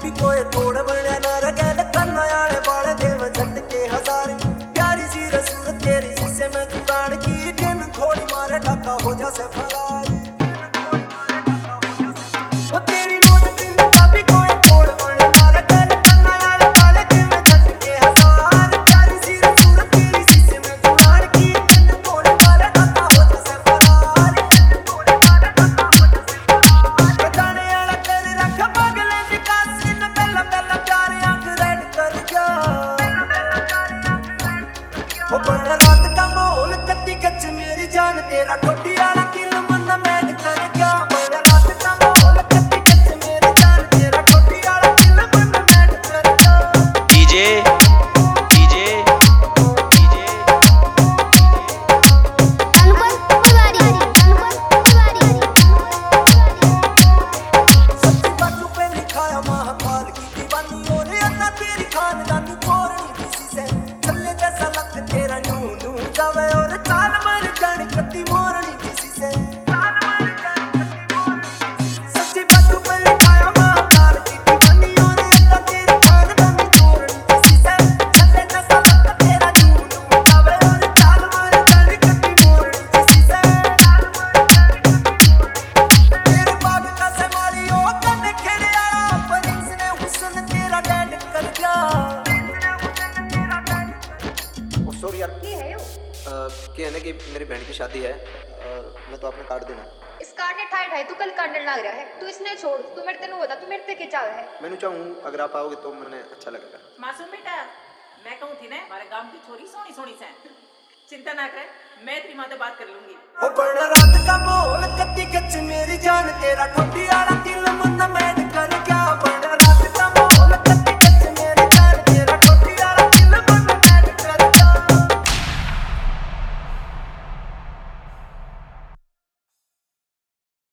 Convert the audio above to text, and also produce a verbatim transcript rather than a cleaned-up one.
भी कोई तोड़ बनया ना रगैल करना आले बाले देव झटके हजार प्यारी सी रसूल तेरी शीशे में जुगाड़ की दिन थोड़ी मारे ढाका हो जा से फरार वो तेरी नोट दिन का भी कोई तोड़ बनया ना रगैल करना आले बाले देव झटके हजार प्यारी सी रसूल तेरी शीशे में जुगाड़ की दिन थोड़ी मारे ढाका हो जा से फरार थोड़ी मारे ढाका हो जा से फरार बजाने वाला कर रख पगले विकास ने पहला पहला प्यार आंख रेड कर गया वो बड़ा रात का माहौल कत्ती कच्च मेरी जान तेरा ठोडी वाला किल मन मैड कर गया बड़ा रात का माहौल कत्ती कच्च मेरी जान तेरा ठोडी वाला किल मन मैड कर गया DJ DJ DJ Anupam Tiwari Anupam Tiwari सच्ची बातों पे लिखाया महाकाल की दीवानी और अल्लाह तेरी खानदानी तोड़नी किसी से चले जैसा लग तेरा यूं यूं जावे और चाल मर जाने कत्ती मोरनी किसी से चाल मर जाने कत्ती मोरनी सच्ची बातों पे लिखाया महाकाल की दीवानी और अल्लाह तेरी खानदानी तोड़नी किसी से चले जैसा लग तेरा यूं यूं जावे और चाल मर जाने कत्ती मोरनी किसी से चाल मर जाने कत्ती मोरनी तेरे बाग का से मारी ओ कने खेड़े आला पर इसने हुस्न तेरा डैड कर गया सॉरी यार ये है यो क्या है ना कि मेरी बहन की शादी है और मैं तो आपने कार्ड देना इस कार्ड ने ठाई ठाई तू कल कांडन लग रहा है तू इसने छोड़ तू मेरे तेन होता तू मेरे ते के चाव है मैंने चाहूँ अगर आप आओगे तो मैंने अच्छा लगेगा मासूम बेटा मैं कहूँ थी ना हमारे गांव की छोरी सोनी सोनी से चिंता ना कर मैं तेरी माँ से बात कर लूंगी ओ बड़ा रात का माहौल कत्ती कच्च मेरी जान तेरा ठोडी वाला